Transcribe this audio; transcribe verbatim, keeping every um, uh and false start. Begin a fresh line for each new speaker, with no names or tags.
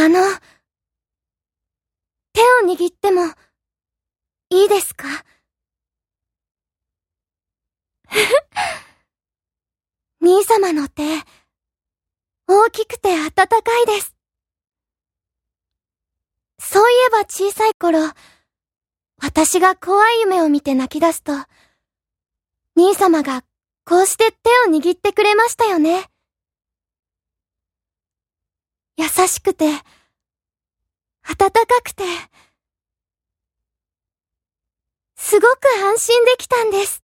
あの、手を握ってもいいですか？兄様の手、大きくて温かいです。そういえば小さい頃、私が怖い夢を見て泣き出すと、兄様がこうして手を握ってくれましたよね。優しくて、温かくて、すごく安心できたんです。